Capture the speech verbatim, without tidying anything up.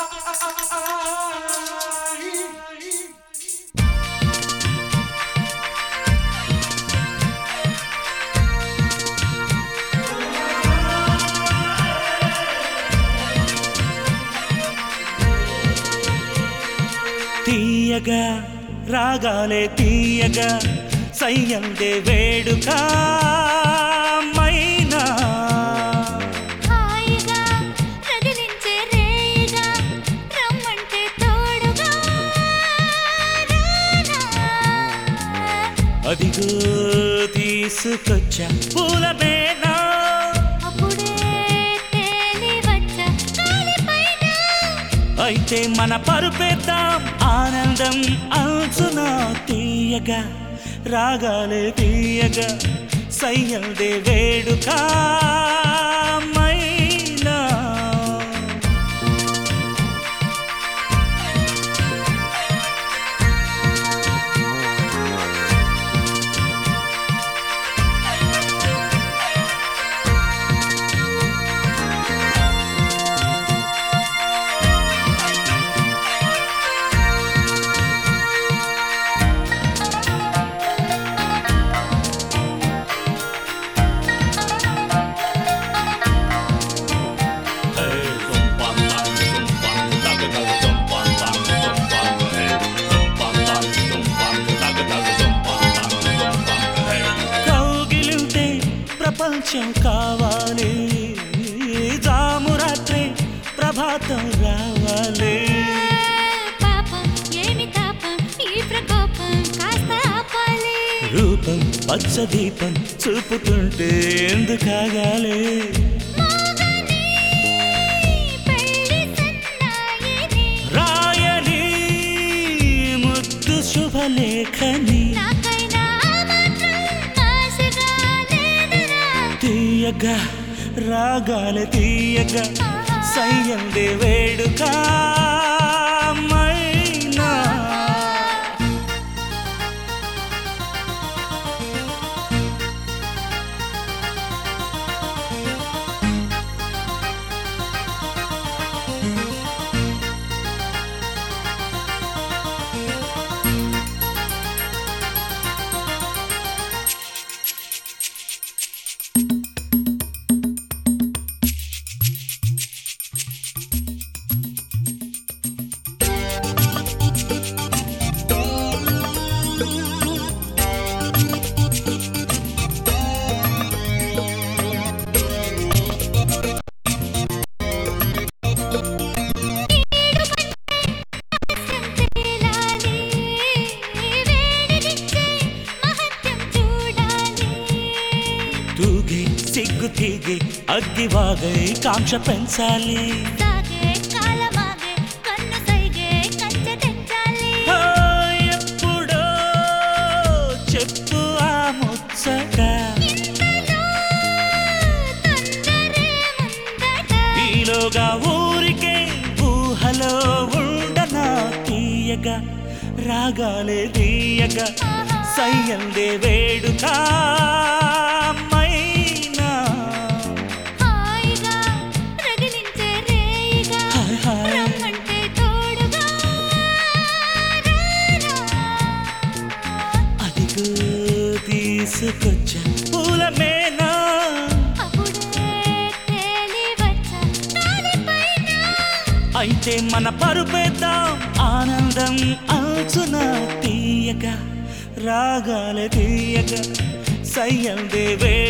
తీయగా రాగాలే తీయగా సయ్యందే వేడుక మైనా హాయిగా రగిలించే రేయిగా రమ్మంటే తోడుగా రానా అదిగో తీసుకొచ్చా పూల మేనా అప్పుడే తేలి వచ్చా గాలిపైన అయితే మన పరుపేద్దాం ఆనందం అంచున తీయగా రాగాలే తీయగా సయ్యందే వేడుక మైనా కౌగిలింటే ప్రపంచం కావాలి జాము రాత్రి ప్రభాతం రావాలి పాపం ఏమి తాపం ఈ ప్రకోపం కాస్త ఆపాలి రూపం పచ్చ దీపం చూపుతుంటే ఎందుకాగాలి మోగని పెళ్లి సన్నాయిని రాయని ముద్దు శుభలేఖని నాకైనా మాత్రం ఆశగా లేదురా తీయగా రాగాల తీయగా సయ్యందే వేడుక మైనా తేలాలి వేడినిచ్చే మహత్యం చూడాలి తూగి సిగ్గు తీగి అగ్గివాగై కాంక్ష పెంచాలి సాగే కాలమాగే కన్ను సైగే కంచె తెంచాలి ఓ, ఎప్పుడో చెప్పు ఆ ముచ్చట ఇంతలో తొందరే ముందట ఈలోగా ఊరికే ఊహలో ఉండనా తీయగా రాగాలే తీయగా సయ్యందే వేడుక మైనా హాయిగా రగిలించే రేయిగా హాయ్ హాయ్ రమ్మంటే తోడుగా రానా అదిగో తీసుకొచ్చా పూల మేనా అప్పుడే తేలి వచ్చా గాలిపైన అయితే మన పరుపేద్దాం ఆనందం అంచున తీయగా రాగాల తీయగా సయ్యందే వే